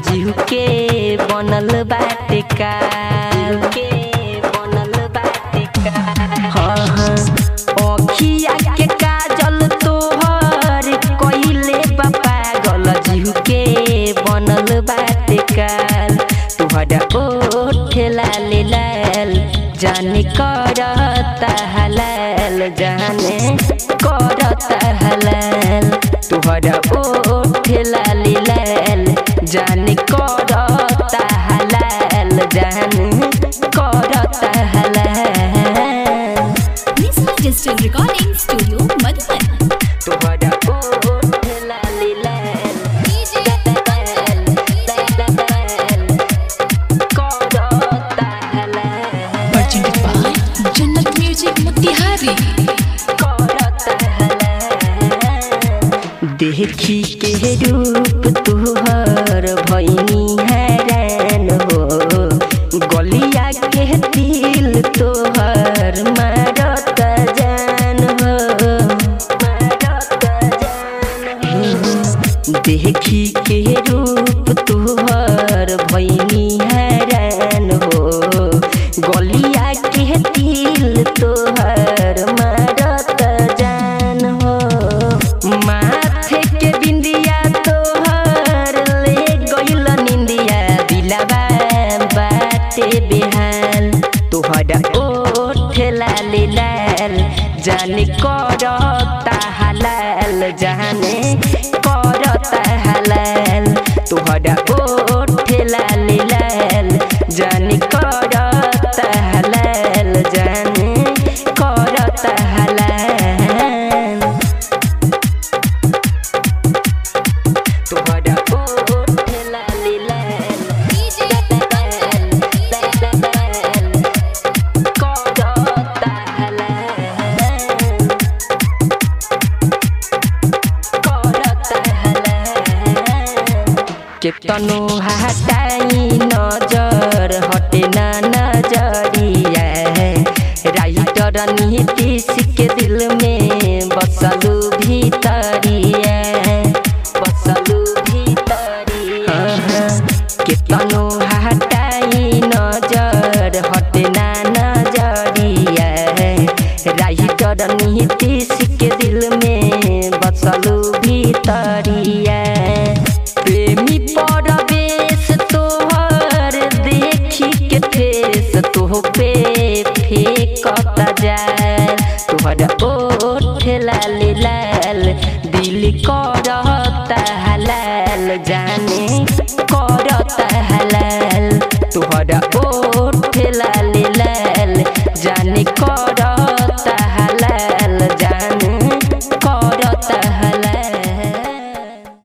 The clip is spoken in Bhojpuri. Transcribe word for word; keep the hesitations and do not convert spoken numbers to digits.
जीव के बनल बाटे काल के बनल बाटे काल। हाँ हाँ अखिया के काजल तोहर कइले बा पागल जीव के बनल बाटे काल। तुहरा ओठ लाल लाल जाने करता हलाल जाने करता हलाल। तुहरा ओठ लाल लाल जाने करता हलाल जाने करता हलाल। Digital recording studio Madhuban. तुहरा ओठ लाल लाल करता हलाल presented by Jannat music Motihari. देखी के रूप तुहर भैनी हैरान हो गलिया के दिल तोहर मारत जान हो मारत जान। देखी के रूप तुहर भैनी हैरान हो गलिया के दिल तोहर मारत जान हो। माथे के बिंदिया तोहर ले गइल निंदिया दिलवा बाटे बेहाल। तोहरा ओठ लाल लाल जाने करता हलाल जाने करता हलाल। तोहरा ओठ लाल लाल जाने करता हलाल जाने करता हलाल। तुहरा ओठ लाल लाल करता हलाल करता हलाल। केतनो हटाई नजर हटे ना नजरिया राइटर नीतीश के दिल में बसलू भीतरिया बसलू भीतरिया। केतनो हटाई नजर हटे ना नजरिया राइटर नीतीश के दिल में बसलू भीतरिया। प्रेमी परवेश तोहर देखी के ठेस तोह पे